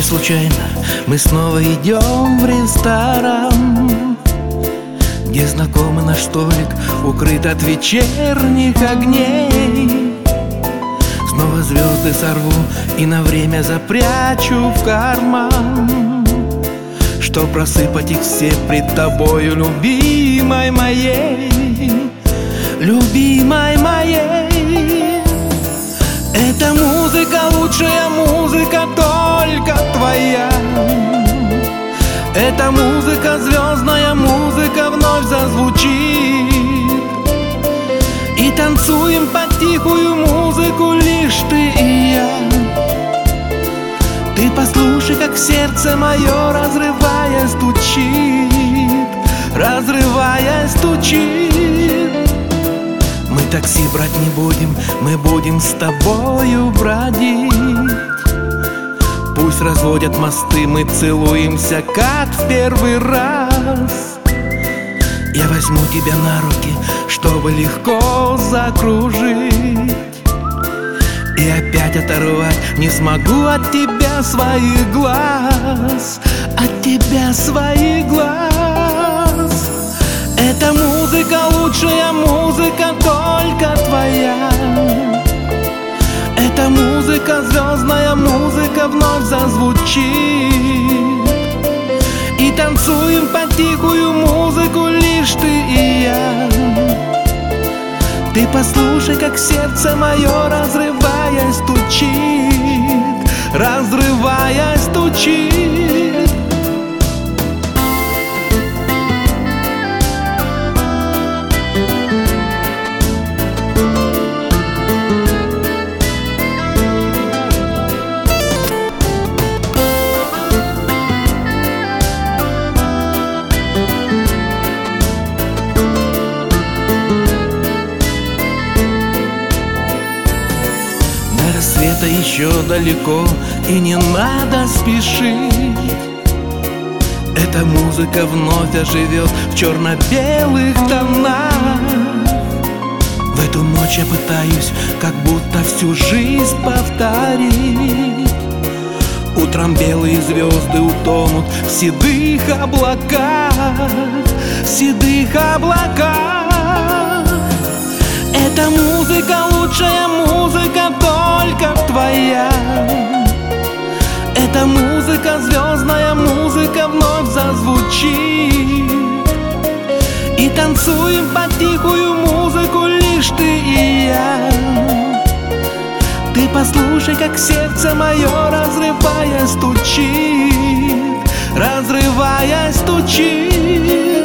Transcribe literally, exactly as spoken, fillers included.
случайно мы снова идем в ресторан, где знакомый наш столик укрыт от вечерних огней. Снова звезды сорву и на время запрячу в карман, чтоб просыпать их все пред тобою, любимой моей, любимой моей. Эта музыка, лучшая музыка, только твоя. Эта музыка, звездная музыка, вновь зазвучит. И танцуем под тихую музыку лишь ты и я. Ты послушай, как сердце мое, разрывая, стучит, разрывая, стучит. Мы такси брать не будем, мы будем с тобою бродить. Пусть разводят мосты, мы целуемся, как в первый раз. Я возьму тебя на руки, чтобы легко закружить, и опять оторвать не смогу от тебя своих глаз, от тебя своих глаз. Эта музыка, лучшая музыка, только твоя. Эта музыка, звездная музыка, вновь зазвучит. И танцуем под тихую музыку лишь ты и я. Ты послушай, как сердце мое, разрывая, стучит, разрывая, стучит. Света еще далеко, и не надо спешить. Эта музыка вновь оживет в черно-белых тонах. В эту ночь я пытаюсь как будто всю жизнь повторить. Утром белые звезды утонут в седых облаках, в седых облаках. Эта музыка, лучшая музыка, только твоя. Эта музыка, звездная музыка, вновь зазвучит. И танцуем под тихую музыку лишь ты и я. Ты послушай, как сердце мое, разрывая, стучит, разрывая, стучит.